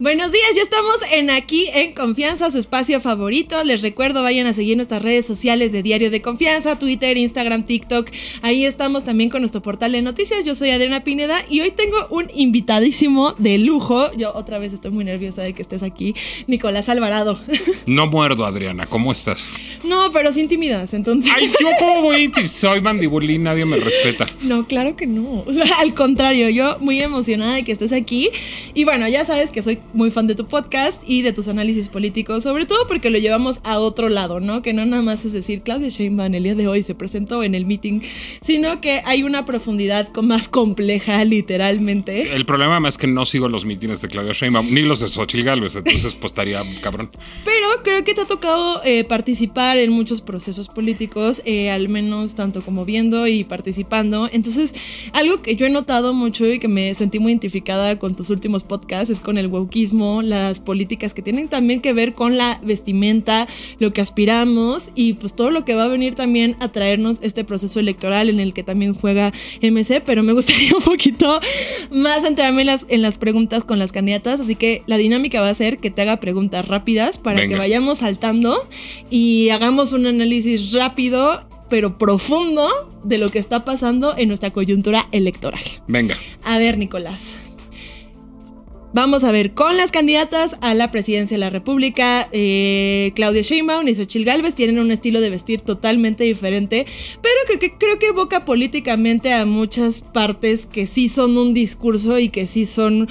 Buenos días, ya estamos aquí en Confianza, su espacio favorito. Les recuerdo, vayan a seguir nuestras redes sociales de Diario de Confianza, Twitter, Instagram, TikTok. Ahí estamos también con nuestro portal de noticias. Yo soy Adriana Pineda y hoy tengo un invitadísimo de lujo. Yo otra vez estoy muy nerviosa de que estés aquí, Nicolás Alvarado. No muerdo, Adriana, ¿cómo estás? No, pero sin timidez, entonces. Ay, ¿yo cómo voy? Soy mandibulín, nadie me respeta. No, claro que no. O sea, al contrario, yo muy emocionada de que estés aquí. Y bueno, ya sabes que soy muy fan de tu podcast y de tus análisis políticos, sobre todo porque lo llevamos a otro lado, ¿no? Que no nada más es decir, Claudia Sheinbaum el día de hoy se presentó en el meeting, sino que hay una profundidad más compleja, literalmente. El problema más es que no sigo los mítines de Claudia Sheinbaum, ni los de Xochitl Gálvez, entonces pues estaría cabrón. Pero creo que te ha tocado participar en muchos procesos políticos, al menos tanto como viendo y participando. Entonces, algo que yo he notado mucho y que me sentí muy identificada con tus últimos podcasts es con el wokeismo, las políticas que tienen también que ver con la vestimenta, lo que aspiramos y pues todo lo que va a venir también a traernos este proceso electoral en el que también juega MC, pero me gustaría un poquito más centrarme en las preguntas con las candidatas, así que la dinámica va a ser que te haga preguntas rápidas para que vayamos saltando y hagamos un análisis rápido pero profundo de lo que está pasando en nuestra coyuntura electoral. Venga. A ver, Nicolás. Vamos a ver, con las candidatas a la presidencia de la República, Claudia Sheinbaum y Xochitl Gálvez tienen un estilo de vestir totalmente diferente, pero creo que evoca políticamente a muchas partes que sí son un discurso y que sí son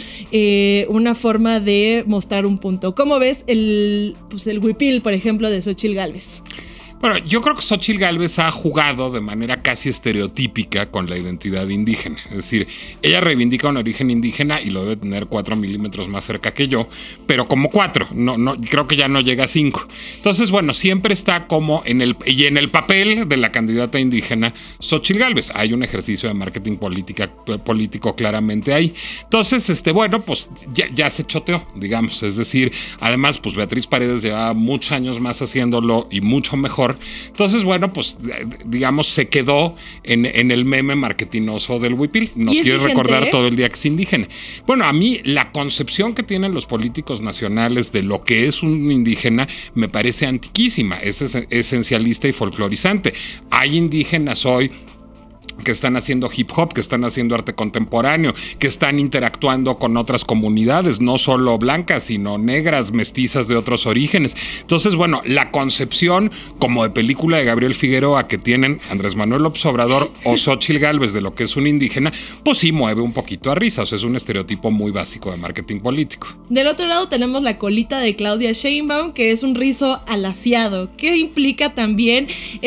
una forma de mostrar un punto. ¿Cómo ves el huipil, por ejemplo, de Xochitl Gálvez? Bueno, yo creo que Xochitl Gálvez ha jugado de manera casi estereotípica con la identidad indígena. Es decir, ella reivindica un origen indígena y lo debe tener 4 milímetros más cerca que yo, pero como 4, no, creo que ya no llega a 5. Entonces, bueno, siempre está como en el papel de la candidata indígena Xochitl Gálvez. Hay un ejercicio de marketing político claramente ahí. Entonces, bueno, pues ya se choteó, digamos. Es decir, además, pues Beatriz Paredes lleva muchos años más haciéndolo y mucho mejor. Entonces, bueno, pues digamos, se quedó en el meme marketinoso del huipil. Nos quiere recordar todo el día que es indígena. Bueno, a mí la concepción que tienen los políticos nacionales de lo que es un indígena me parece antiquísima, es esencialista y folclorizante. Hay indígenas hoy que están haciendo hip hop, que están haciendo arte contemporáneo, que están interactuando con otras comunidades, no solo blancas, sino negras, mestizas de otros orígenes. Entonces, bueno, la concepción como de película de Gabriel Figueroa que tienen Andrés Manuel López Obrador o Xochitl Gálvez de lo que es un indígena, pues sí mueve un poquito a risa. O sea, es un estereotipo muy básico de marketing político. Del otro lado tenemos la colita de Claudia Sheinbaum, que es un rizo alaciado. ¿Qué implica también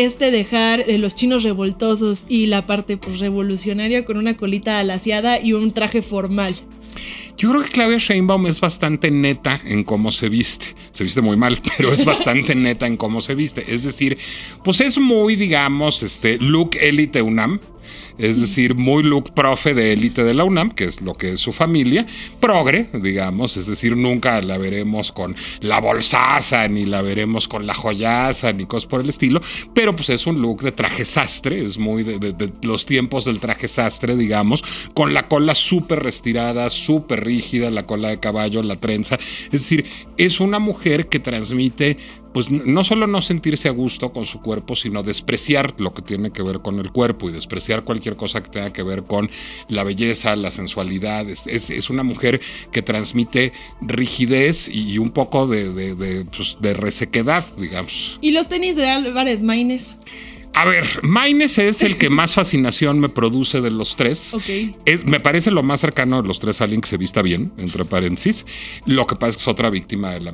dejar los chinos revoltosos y la parte pues revolucionaria con una colita alaciada y un traje formal? Yo creo que Claudia Sheinbaum es bastante neta en cómo se viste. Se viste muy mal, pero es bastante neta en cómo se viste. Es decir, pues es muy, digamos, look élite UNAM. Es decir, muy look profe de élite de la UNAM, que es lo que es su familia, progre, digamos, es decir, nunca la veremos con la bolsaza, ni la veremos con la joyaza, ni cosas por el estilo, pero pues es un look de traje sastre, es muy de los tiempos del traje sastre, digamos, con la cola súper restirada, súper rígida, la cola de caballo, la trenza, es decir, es una mujer que transmite pues no solo no sentirse a gusto con su cuerpo, sino despreciar lo que tiene que ver con el cuerpo y despreciar cualquier cosa que tenga que ver con la belleza, la sensualidad. Es una mujer que transmite rigidez y un poco de resequedad, digamos. ¿Y los tenis de Álvarez Maínez? A ver, Maínez es el que más fascinación me produce de los tres. Okay. Me parece lo más cercano de los tres a alguien que se vista bien, entre paréntesis. Lo que pasa es que es otra víctima de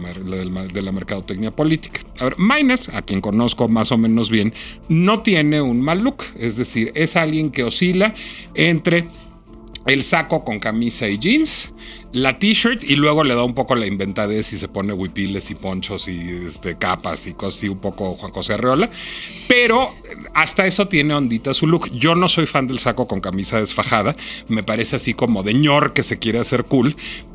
la mercadotecnia política. A ver, Maínez, a quien conozco más o menos bien, no tiene un mal look. Es decir, es alguien que oscila entre el saco con camisa y jeans, la t-shirt y luego le da un poco la inventadez y se pone huipiles y ponchos y capas y cosas así, un poco Juan José Arreola, pero hasta eso tiene ondita su look. Yo no soy fan del saco con camisa desfajada, me parece así como de ñor que se quiere hacer cool,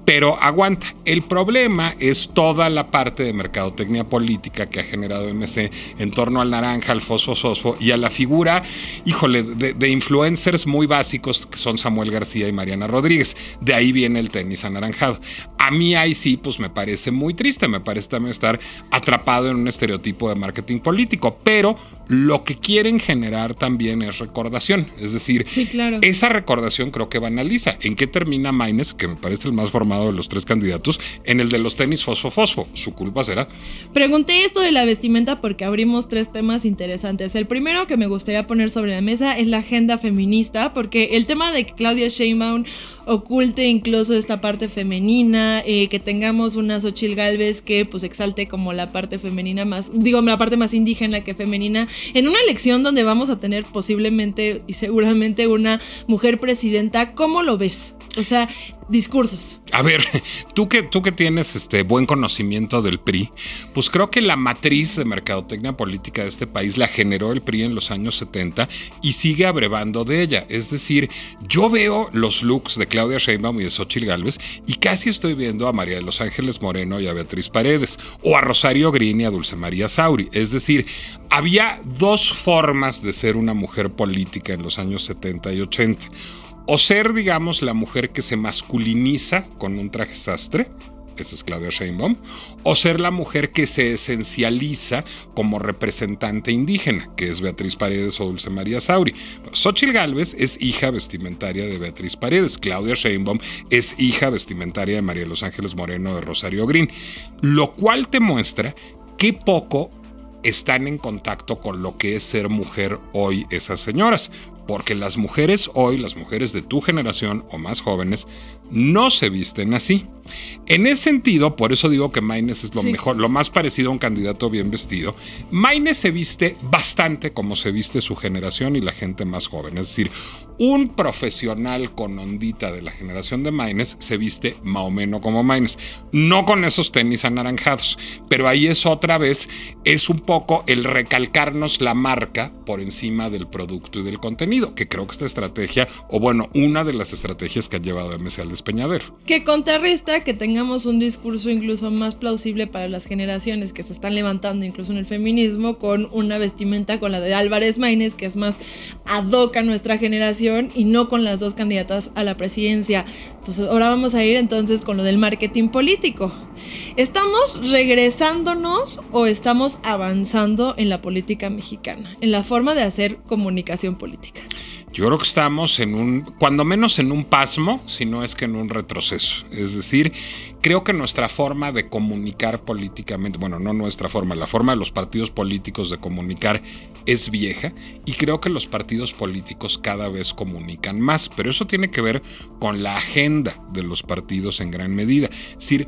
Pero aguanta, el problema es toda la parte de mercadotecnia política que ha generado MC en torno al naranja, al fosfo y a la figura, híjole, de influencers muy básicos que son Samuel García y Mariana Rodríguez. De ahí viene el tenis anaranjado. A mí ahí sí, pues me parece muy triste, me parece también estar atrapado en un estereotipo de marketing político, pero lo que quieren generar también es recordación, es decir, sí, claro. Esa recordación creo que banaliza. ¿En qué termina Maynes, que me parece el más formado de los tres candidatos? En el de los tenis fosfo. ¿Su culpa será? Pregunté esto de la vestimenta porque abrimos tres temas interesantes. El primero que me gustaría poner sobre la mesa es la agenda feminista, porque el tema de que Claudia Sheinbaum oculte incluso esta parte femenina, que tengamos una Xochitl Gálvez que pues exalte como la parte femenina más, digo, la parte más indígena que femenina, en una elección donde vamos a tener posiblemente y seguramente una mujer presidenta. ¿Cómo lo ves? O sea, discursos. A ver, tú que tienes buen conocimiento del PRI, pues creo que la matriz de mercadotecnia política de este país la generó el PRI en los años 70 y sigue abrevando de ella. Es decir, yo veo los looks de Claudia Sheinbaum y de Xochitl Gálvez y casi estoy viendo a María de los Ángeles Moreno y a Beatriz Paredes, o a Rosario Green y a Dulce María Sauri. Es decir, había dos formas de ser una mujer política en los años 70 y 80. O ser, digamos, la mujer que se masculiniza con un traje sastre, esa es Claudia Sheinbaum, o ser la mujer que se esencializa como representante indígena, que es Beatriz Paredes o Dulce María Sauri. Xochitl Gálvez es hija vestimentaria de Beatriz Paredes, Claudia Sheinbaum es hija vestimentaria de María de los Ángeles Moreno, de Rosario Green, lo cual te muestra qué poco están en contacto con lo que es ser mujer hoy esas señoras. Porque las mujeres hoy, las mujeres de tu generación o más jóvenes, no se visten así. En ese sentido, por eso digo que Maynes es lo mejor, lo más parecido a un candidato bien vestido. Maynes se viste bastante como se viste su generación y la gente más joven. Es decir, un profesional con ondita de la generación de Maynes se viste más o menos como Maynes. No con esos tenis anaranjados, pero ahí es otra vez, es un poco el recalcarnos la marca por encima del producto y del contenido, que creo que esta estrategia, o bueno, una de las estrategias que ha llevado a MC al despeñadero. Que contrarresta que tengamos un discurso incluso más plausible para las generaciones que se están levantando incluso en el feminismo, con una vestimenta con la de Álvarez Maynes, que es más ad hoc a nuestra generación, y no con las dos candidatas a la presidencia. Pues ahora vamos a ir entonces con lo del marketing político. ¿Estamos regresándonos o estamos avanzando en la política mexicana, en la forma de hacer comunicación política? Yo creo que estamos cuando menos en un pasmo, si no es que en un retroceso. Es decir, creo que nuestra forma de comunicar políticamente, bueno, no nuestra forma, la forma de los partidos políticos de comunicar es vieja, y creo que los partidos políticos cada vez comunican más, pero eso tiene que ver con la agenda de los partidos en gran medida. Es decir,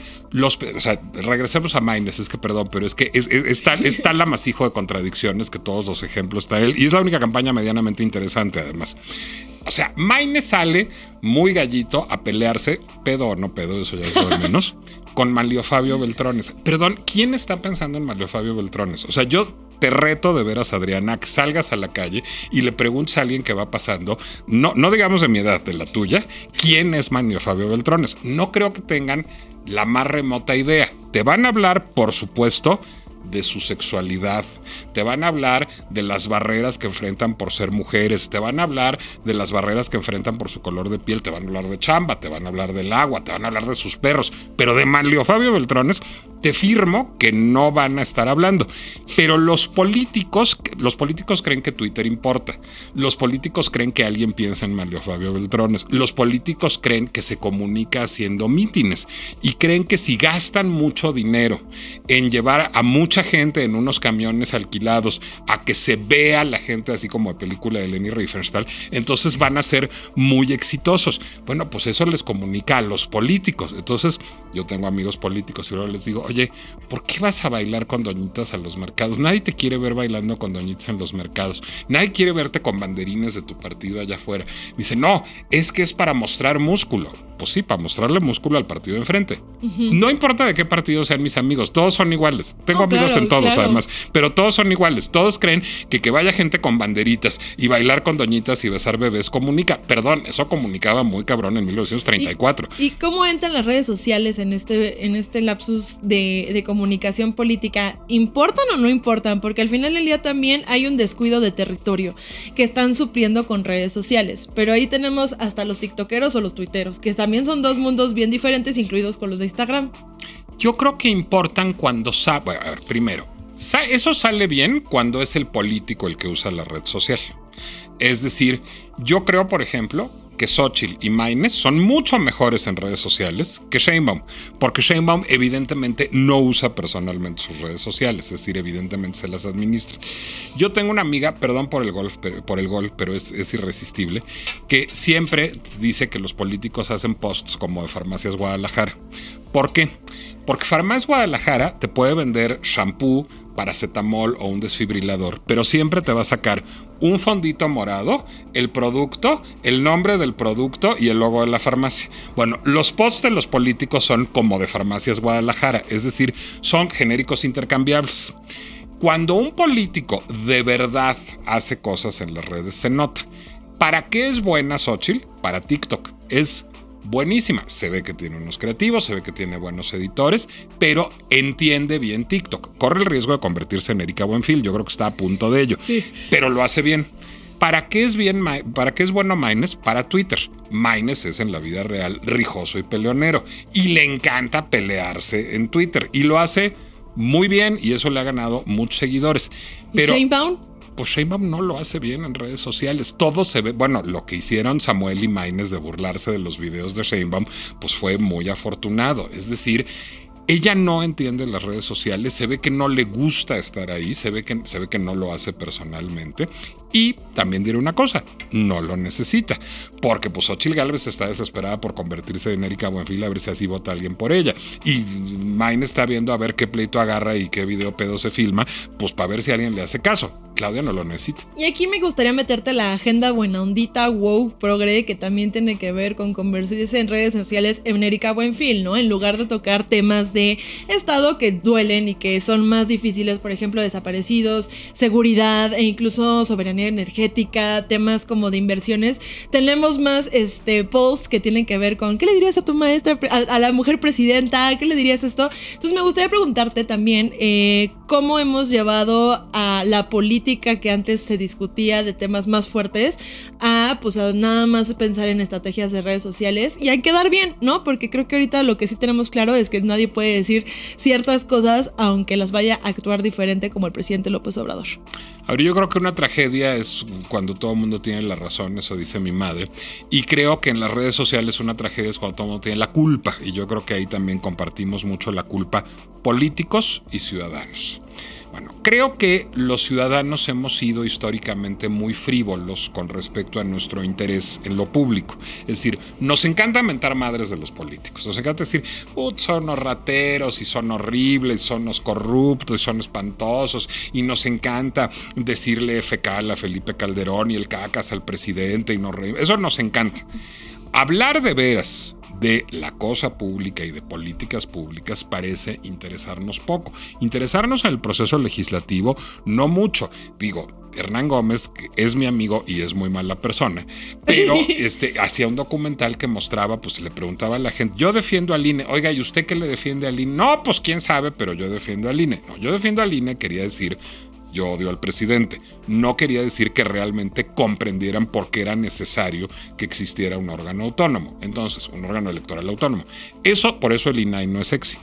regresemos a Maynes, perdón, pero es que está el amasijo de contradicciones que todos los ejemplos están en él, y es la única campaña medianamente interesante además. O sea, Maynes sale muy gallito a pelearse, pedo o no pedo, eso ya es lo de menos, con Manlio Fabio Beltrones. Perdón, ¿quién está pensando en Manlio Fabio Beltrones? O sea, yo te reto de veras, Adriana, que salgas a la calle y le preguntes a alguien que va pasando, no digamos de mi edad, de la tuya, ¿quién es Manlio Fabio Beltrones? No creo que tengan la más remota idea. Te van a hablar, por supuesto, de su sexualidad, te van a hablar de las barreras que enfrentan por ser mujeres, te van a hablar de las barreras que enfrentan por su color de piel, te van a hablar de chamba, te van a hablar del agua, te van a hablar de sus perros, pero de Manlio Fabio Beltrones te firmo que no van a estar hablando. Pero los políticos creen que Twitter importa, los políticos creen que alguien piensa en Manlio Fabio Beltrones, los políticos creen que se comunica haciendo mítines y creen que si gastan mucho dinero en llevar a mucha gente en unos camiones alquilados a que se vea la gente así como de película de Leni Riefenstahl, entonces van a ser muy exitosos. Bueno, pues eso les comunica a los políticos. Entonces yo tengo amigos políticos y luego les digo, oye, oye, ¿por qué vas a bailar con doñitas a los mercados? Nadie te quiere ver bailando con doñitas en los mercados. Nadie quiere verte con banderines de tu partido allá afuera. Me dice, no, es que es para mostrar músculo. Pues sí, para mostrarle músculo al partido de enfrente. No importa de qué partido sean mis amigos, todos son iguales. Tengo amigos en todos, además, pero todos son iguales. Todos creen que vaya gente con banderitas y bailar con doñitas y besar bebés comunica. Perdón, eso comunicaba muy cabrón en 1934. ¿Y cómo entran las redes sociales en este lapsus de comunicación política? ¿Importan o no importan? Porque al final del día también hay un descuido de territorio que están supliendo con redes sociales. Pero ahí tenemos hasta los tiktokeros o los tuiteros, que también son dos mundos bien diferentes, incluidos con los de Instagram. Yo creo que importan cuando sabe. A ver, primero, eso sale bien cuando es el político el que usa la red social. Es decir, yo creo, por ejemplo, que Xóchitl y Maynes son mucho mejores en redes sociales que Sheinbaum, porque Sheinbaum evidentemente no usa personalmente sus redes sociales, es decir, evidentemente se las administra. Yo tengo una amiga, perdón por el gol, pero es irresistible, que siempre dice que los políticos hacen posts como de Farmacias Guadalajara. ¿Por qué? Porque Farmacias Guadalajara te puede vender shampoo, paracetamol o un desfibrilador, pero siempre te va a sacar un fondito morado, el producto, el nombre del producto y el logo de la farmacia. Bueno, los posts de los políticos son como de Farmacias Guadalajara, es decir, son genéricos intercambiables. Cuando un político de verdad hace cosas en las redes, se nota. ¿Para qué es buena Xóchitl? Para TikTok. Es buenísima. Se ve que tiene unos creativos, se ve que tiene buenos editores, pero entiende bien TikTok. Corre el riesgo de convertirse en Erika Buenfil. Yo creo que está a punto de ello. Sí. Pero lo hace bien. ¿Para qué es bueno Maynes? Para Twitter. Maynes es en la vida real rijoso y peleonero. Y le encanta pelearse en Twitter. Y lo hace muy bien y eso le ha ganado muchos seguidores. Pero ¿y Sheinbaum? Pues Sheinbaum no lo hace bien en redes sociales. Todo se ve, bueno, lo que hicieron Samuel y Maynes de burlarse de los videos de Sheinbaum, pues fue muy afortunado. Es decir, ella no entiende las redes sociales, se ve que no le gusta estar ahí, se ve que no lo hace personalmente. Y también diré una cosa, no lo necesita, porque pues Xóchitl Gálvez está desesperada por convertirse en Erika Buenfil, a ver si así vota alguien por ella. Y Maynes está viendo a ver qué pleito agarra y qué video pedo se filma, pues para ver si alguien le hace caso. Claudia no lo necesita. Y aquí me gustaría meterte la agenda buena ondita, woke, progre, que también tiene que ver con convertirse en redes sociales en Erika Buenfil, ¿no? En lugar de tocar temas de Estado que duelen y que son más difíciles, por ejemplo, desaparecidos, seguridad e incluso soberanía energética, temas como de inversiones, tenemos más posts que tienen que ver con ¿qué le dirías a tu maestra, a la mujer presidenta? ¿Qué le dirías esto? Entonces me gustaría preguntarte también cómo hemos llevado a la política que antes se discutía de temas más fuertes a nada más pensar en estrategias de redes sociales y a quedar bien, ¿no? Porque creo que ahorita lo que sí tenemos claro es que nadie puede decir ciertas cosas aunque las vaya a actuar diferente como el presidente López Obrador. Ahora, yo creo que una tragedia es cuando todo el mundo tiene la razón, eso dice mi madre, y creo que en las redes sociales una tragedia es cuando todo el mundo tiene la culpa, y yo creo que ahí también compartimos mucho la culpa políticos y ciudadanos. Bueno, creo que los ciudadanos hemos sido históricamente muy frívolos con respecto a nuestro interés en lo público. Es decir, nos encanta mentar madres de los políticos. Nos encanta decir, son unos rateros y son horribles, son unos corruptos y son espantosos. Y nos encanta decirle fecal a Felipe Calderón y el cacas al presidente. Y eso nos encanta. Hablar de veras de la cosa pública y de políticas públicas parece interesarnos poco. Interesarnos en el proceso legislativo, no mucho. Digo, Hernán Gómez, que es mi amigo y es muy mala persona, pero hacía un documental que mostraba, pues le preguntaba a la gente, yo defiendo al INE, oiga, ¿y usted qué le defiende al INE? No, pues quién sabe, pero yo defiendo al INE. No, yo defiendo al INE quería decir, yo odio al presidente. No quería decir que realmente comprendieran por qué era necesario que existiera un órgano autónomo. Entonces, un órgano electoral autónomo. Por eso el INAI no es sexy.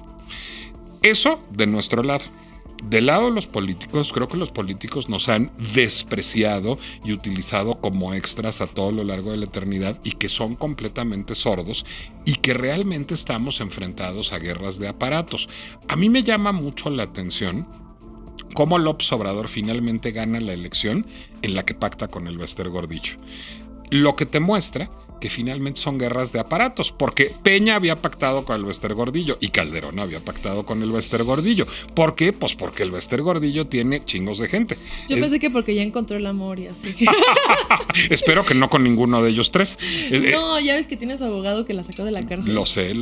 Eso de nuestro lado. Del lado de los políticos, creo que los políticos nos han despreciado y utilizado como extras a todo lo largo de la eternidad y que son completamente sordos y que realmente estamos enfrentados a guerras de aparatos. A mí me llama mucho la atención cómo López Obrador finalmente gana la elección en la que pacta con el Bester Gordillo. Lo que te muestra que finalmente son guerras de aparatos, porque Peña había pactado con el Bester Gordillo y Calderón había pactado con el Bester Gordillo. ¿Por qué? Pues porque el Bester Gordillo tiene chingos de gente. Yo pensé que porque ya encontró el amor y así. Espero que no con ninguno de ellos tres. No, ya ves que tiene su abogado que la sacó de la cárcel. Lo sé.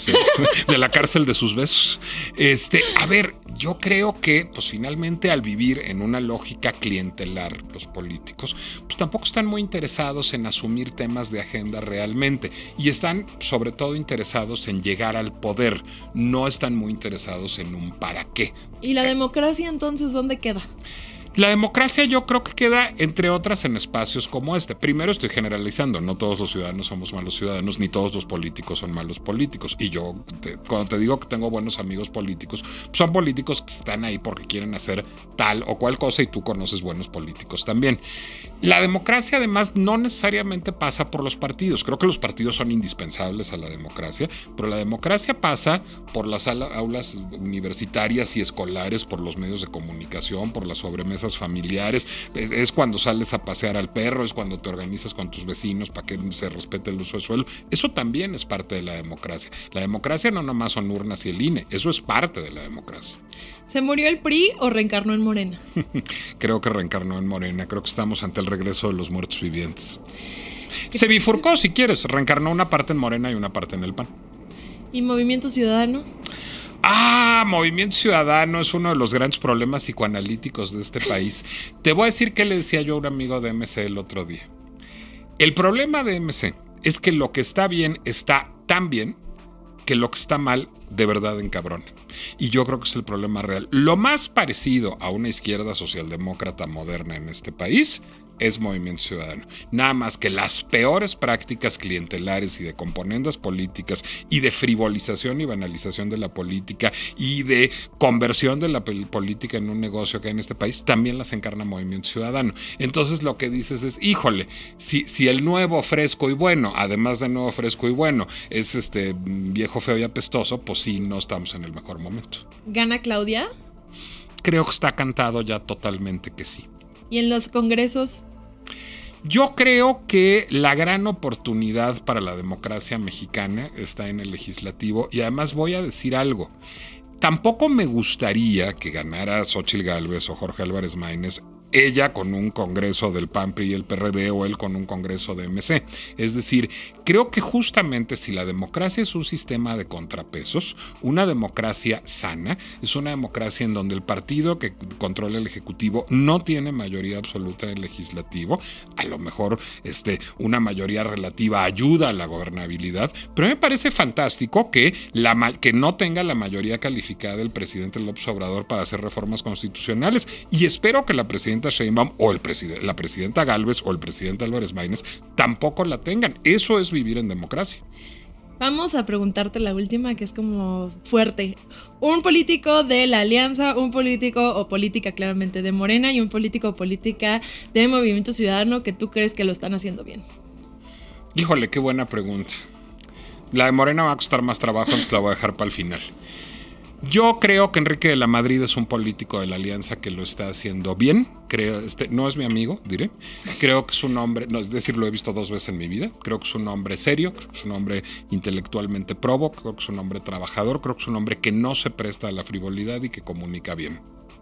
De la cárcel de sus besos. A ver, yo creo que pues finalmente al vivir en una lógica clientelar los políticos, pues tampoco están muy interesados en asumir temas de agenda realmente y están sobre todo interesados en llegar al poder, no están muy interesados en un para qué. ¿Y la democracia entonces dónde queda? La democracia yo creo que queda, entre otras, en espacios como este. Primero estoy generalizando, no todos los ciudadanos somos malos ciudadanos, ni todos los políticos son malos políticos. Y yo, cuando te digo que tengo buenos amigos políticos, son políticos que están ahí porque quieren hacer tal o cual cosa y tú conoces buenos políticos también. La democracia además no necesariamente pasa por los partidos. Creo que los partidos son indispensables a la democracia, pero la democracia pasa por las aulas universitarias y escolares, por los medios de comunicación, por las sobremesas familiares. Es cuando sales a pasear al perro, es cuando te organizas con tus vecinos para que se respete el uso del suelo. Eso también es parte de la democracia. La democracia no nomás son urnas y el INE, eso es parte de la democracia. ¿Se murió el PRI o reencarnó en Morena? Creo que reencarnó en Morena. Creo que estamos ante el regreso de los muertos vivientes. Se bifurcó, si quieres. Reencarnó una parte en Morena y una parte en el PAN. ¿Y Movimiento Ciudadano? Movimiento Ciudadano es uno de los grandes problemas psicoanalíticos de este país. Te voy a decir qué le decía yo a un amigo de MC el otro día. El problema de MC es que lo que está bien está tan bien que lo que está mal de verdad encabrona. Y yo creo que es el problema real. Lo más parecido a una izquierda socialdemócrata moderna en este país es Movimiento Ciudadano. Nada más que las peores prácticas clientelares y de componendas políticas y de frivolización y banalización de la política y de conversión de la política en un negocio que hay en este país también las encarna Movimiento Ciudadano. Entonces lo que dices es, híjole, si el nuevo, fresco y bueno, además de nuevo, fresco y bueno, es viejo, feo y apestoso, pues sí, no estamos en el mejor momento. ¿Gana Claudia? Creo que está cantado ya totalmente que sí. ¿Y en los congresos? Yo creo que la gran oportunidad para la democracia mexicana está en el legislativo y además voy a decir algo. Tampoco me gustaría que ganara Xóchitl Gálvez o Jorge Álvarez Maínez, ella con un congreso del PAN, PRI y el PRD o él con un congreso de MC. Es decir, creo que justamente si la democracia es un sistema de contrapesos, una democracia sana es una democracia en donde el partido que controla el ejecutivo no tiene mayoría absoluta en el legislativo. A lo mejor una mayoría relativa ayuda a la gobernabilidad, pero me parece fantástico que no tenga la mayoría calificada del presidente López Obrador para hacer reformas constitucionales y espero que la presidenta Sheinbaum o la presidenta Gálvez o el presidente Álvarez Maínez tampoco la tengan. Eso es vivir en democracia. Vamos a preguntarte la última, que es como fuerte. Un político de la Alianza, un político o política claramente de Morena y un político o política de Movimiento Ciudadano que tú crees que lo están haciendo bien. Híjole, qué buena pregunta. La de Morena va a costar más trabajo, entonces la voy a dejar para el final. Yo creo que Enrique de la Madrid es un político de la Alianza que lo está haciendo bien. Creo, no es mi amigo, diré. Creo que es un hombre, no, es decir, lo he visto 2 veces en mi vida. Creo que es un hombre serio, creo que es un hombre intelectualmente probo, creo que es un hombre trabajador, creo que es un hombre que no se presta a la frivolidad y que comunica bien.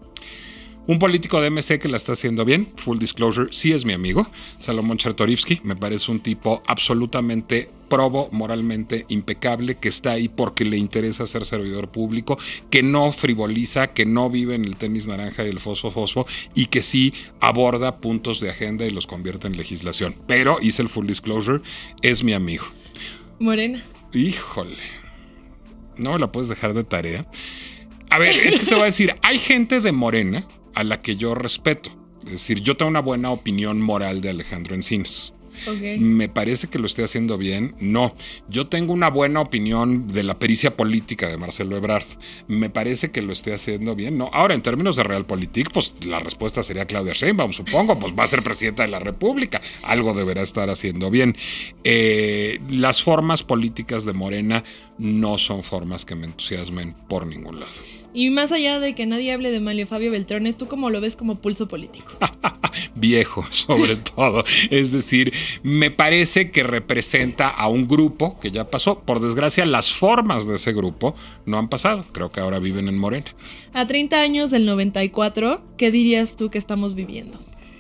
Un político de MC que la está haciendo bien, full disclosure, sí es mi amigo, Salomón Chertorivsky. Me parece un tipo absolutamente probo, moralmente impecable, que está ahí porque le interesa ser servidor público, que no frivoliza, que no vive en el tenis naranja y el fosfo y que sí aborda puntos de agenda y los convierte en legislación. Pero hice el full disclosure, es mi amigo. Morena. Híjole, no me la puedes dejar de tarea. A ver, es que te voy a decir, hay gente de Morena a la que yo respeto. Es decir, yo tengo una buena opinión moral de Alejandro Encinas. Okay. ¿Me parece que lo esté haciendo bien? No. Yo tengo una buena opinión de la pericia política de Marcelo Ebrard. ¿Me parece que lo esté haciendo bien? No. Ahora, en términos de Realpolitik, pues la respuesta sería Claudia Sheinbaum, supongo. Pues va a ser presidenta de la República. Algo deberá estar haciendo bien. Las formas políticas de Morena no son formas que me entusiasmen por ningún lado. Y más allá de que nadie hable de Manlio Fabio Beltrones, ¿tú cómo lo ves como pulso político? Viejo, sobre todo. Es decir, me parece que representa a un grupo que ya pasó. Por desgracia, las formas de ese grupo no han pasado. Creo que ahora viven en Morena. A 30 años del 94, ¿qué dirías tú que estamos viviendo?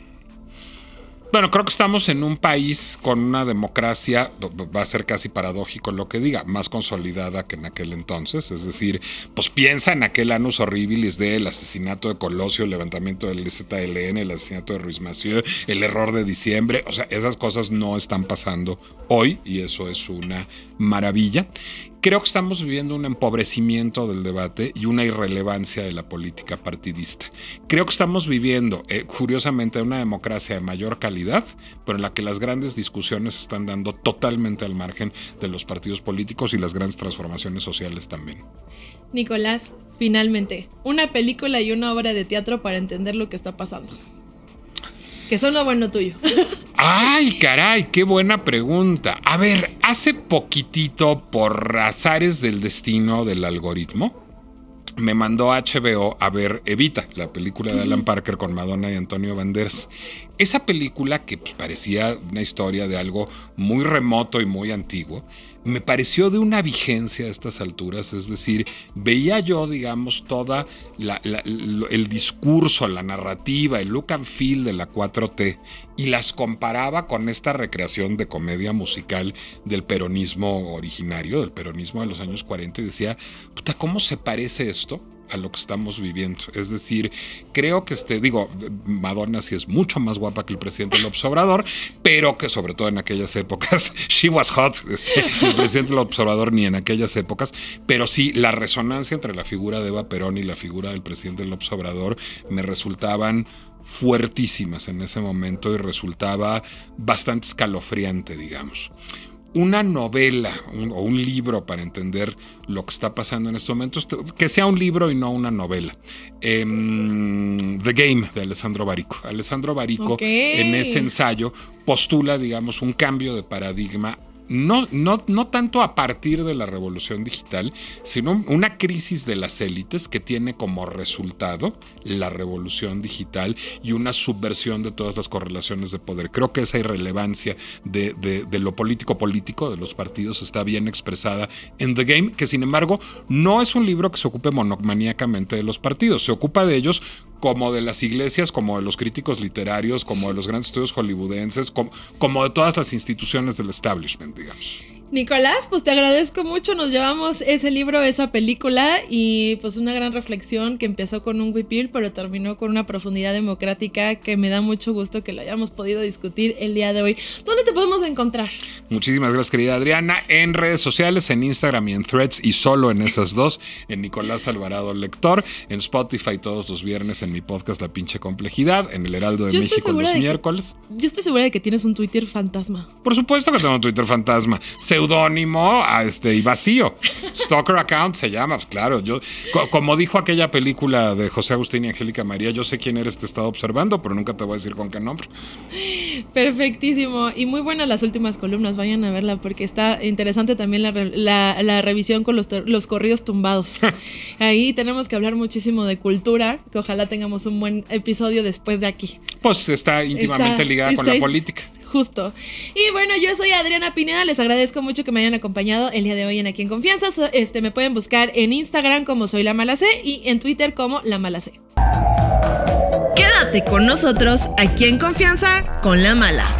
Bueno, creo que estamos en un país con una democracia, va a ser casi paradójico lo que diga, más consolidada que en aquel entonces. Es decir, pues piensa en aquel annus horribilis del asesinato de Colosio, el levantamiento del ZLN, el asesinato de Ruiz Massieu, el error de diciembre. O sea, esas cosas no están pasando hoy y eso es una maravilla. Creo que estamos viviendo un empobrecimiento del debate y una irrelevancia de la política partidista. Creo que estamos viviendo, curiosamente, una democracia de mayor calidad, pero en la que las grandes discusiones se están dando totalmente al margen de los partidos políticos y las grandes transformaciones sociales también. Nicolás, finalmente, una película y una obra de teatro para entender lo que está pasando. Que son lo bueno tuyo. Ay, caray, qué buena pregunta. A ver, hace poquitito, por azares del destino del algoritmo, me mandó HBO a ver Evita, la película de Alan Parker con Madonna y Antonio Banderas. Esa película, que pues parecía una historia de algo muy remoto y muy antiguo, me pareció de una vigencia a estas alturas. Es decir, veía yo, digamos, toda el discurso, la narrativa, el look and feel de la 4T y las comparaba con esta recreación de comedia musical del peronismo originario, del peronismo de los años 40, y decía, puta, ¿cómo se parece esto a lo que estamos viviendo? Es decir, creo que Madonna sí es mucho más guapa que el presidente López Obrador, pero que sobre todo en aquellas épocas, she was hot, el presidente López Obrador ni en aquellas épocas, pero sí, la resonancia entre la figura de Eva Perón y la figura del presidente López Obrador me resultaban fuertísimas en ese momento y resultaba bastante escalofriante, digamos. Una novela o un libro para entender lo que está pasando en estos momentos, que sea un libro y no una novela. The Game, de Alessandro Barico. Alessandro Barico, en ese ensayo, postula, digamos, un cambio de paradigma. No tanto a partir de la revolución digital, sino una crisis de las élites que tiene como resultado la revolución digital y una subversión de todas las correlaciones de poder. Creo que esa irrelevancia de lo político de los partidos está bien expresada en The Game, que sin embargo no es un libro que se ocupe monomaníacamente de los partidos, se ocupa de ellos como de las iglesias, como de los críticos literarios, como de los grandes estudios hollywoodenses, como de todas las instituciones del establishment, digamos. Nicolás, pues te agradezco mucho, nos llevamos ese libro, esa película y pues una gran reflexión que empezó con un huipil pero terminó con una profundidad democrática que me da mucho gusto que lo hayamos podido discutir el día de hoy. ¿Dónde te podemos encontrar? Muchísimas gracias, querida Adriana, en redes sociales, en Instagram y en Threads, y solo en esas dos, en Nicolás Alvarado Lector, en Spotify todos los viernes, en mi podcast La Pinche Complejidad, en el Heraldo de México los miércoles. Yo estoy segura de que tienes un Twitter fantasma. Por supuesto que tengo un Twitter fantasma, seudónimo y vacío. Stalker account se llama, pues claro. Yo, como dijo aquella película de José Agustín y Angélica María, yo sé quién eres, te he estado observando, pero nunca te voy a decir con qué nombre. Perfectísimo. Y muy buenas las últimas columnas, vayan a verla porque está interesante también la revisión con los corridos tumbados. Ahí tenemos que hablar muchísimo de cultura, que ojalá tengamos un buen episodio después de aquí. Pues está íntimamente ligada con la política. Justo. Y bueno, yo soy Adriana Pineda, les agradezco mucho que me hayan acompañado el día de hoy en Aquí en Confianza. Me pueden buscar en Instagram como Soy La Mala C y en Twitter como La Mala C. Quédate con nosotros aquí en Confianza con La Mala.